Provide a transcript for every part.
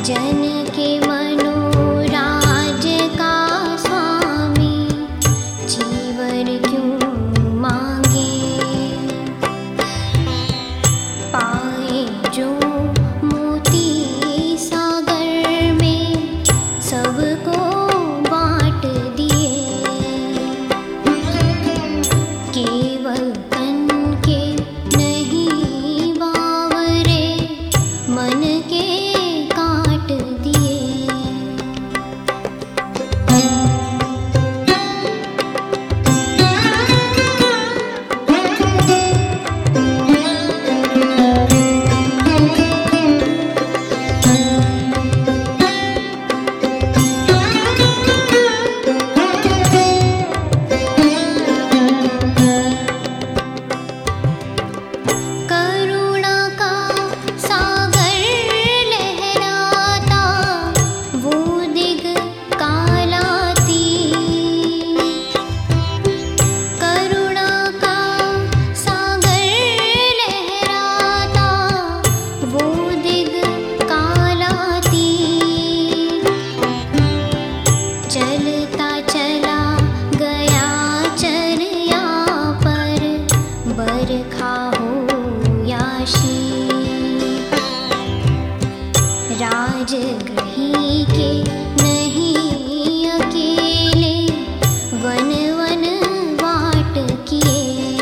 जन के मनोराज का स्वामी जीवन क्यों मांगे। पाए जो मोती सागर में सबको बांट दिए। केवल तन के नहीं बावरे मन के काट दिए। करुणा का सागर लहराता वो दिग कालाती। करुणा का सागर लहराता वो दिग कालाती। चलता चला गया चरया पर बरखा हो याशी। राजगृही के नहीं अकेले वन वन वाट किए।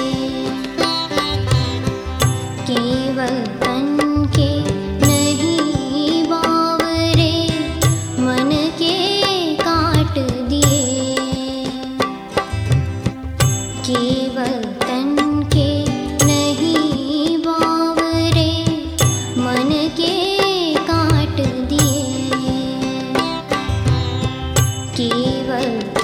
केवल तन के नहीं बावरे मन के काट दिए। केवल तन के नहीं बावरे मन के काट दिए। केवल